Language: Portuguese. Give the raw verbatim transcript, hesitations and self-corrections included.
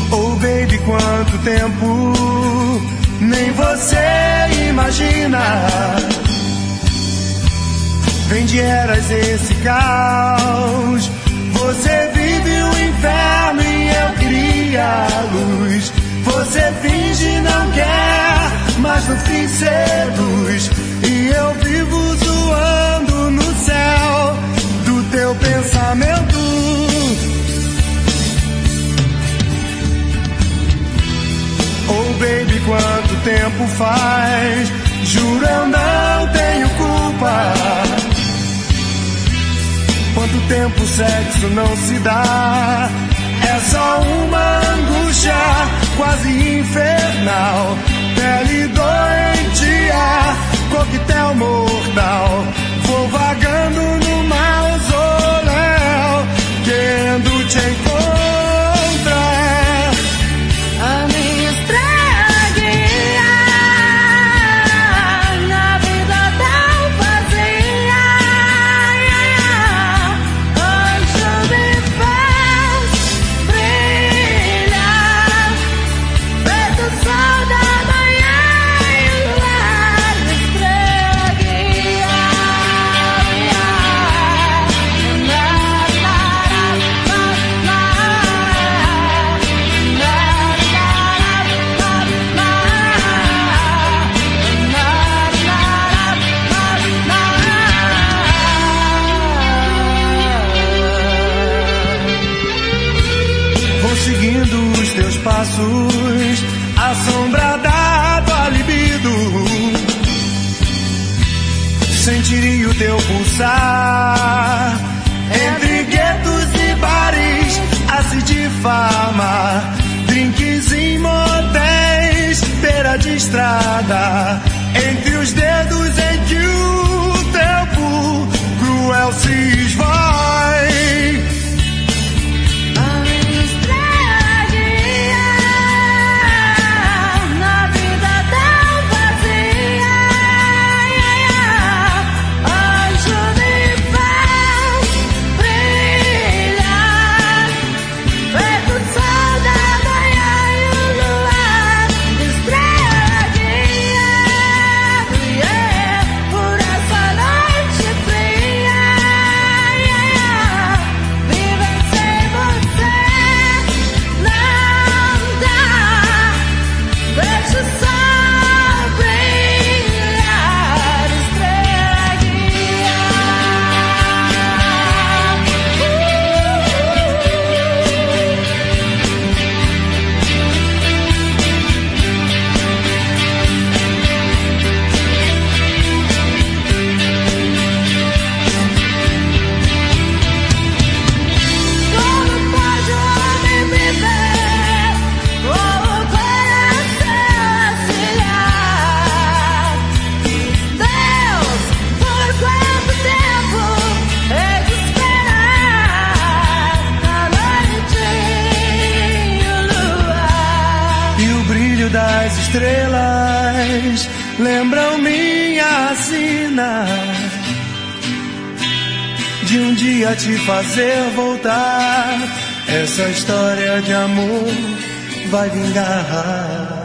Oh baby, quanto tempo, nem você imagina. Vem de eras esse caos. Você vive o inferno e eu queria a luz. Você finge não quer, mas no fim seduz. E eu vivo zoando no céu do teu pensamento. Oh baby, quanto tempo faz? Juro, eu não tenho culpa. Quanto tempo o sexo não se dá? É só uma angústia quase infernal. Pele doentia, coquetel mortal. Vou vagando no mausoléu, querendo te encontrar. A minha estrela guia na vida tão vazia. Anjo me faz brilhar, feito o sol da manhã e o luar. Estrela guia. Vou seguindo os teus passos, a sombra da tua libido. Sentiria o teu pulsar entre guetos e bares, a se difamar. Drinks em motéis, beira de estrada, entre os dedos em que o tempo cruel se esvai. A minha estrela guia na vida tão vazia. Anjo me faz brilhar, feito o sol da manhã e o luar. Estrela guia, yeah, por essa noite fria. Viver sem você não dá. Deixa o sol brilhar, estrela guia. Como pode um homem viver com o coração oscilar? Deus, por quanto tempo hei de esperar a noite e o luar? E o brilho das estrelas lembram minha sina, de um dia te fazer voltar. Essa história de amor vai vingar.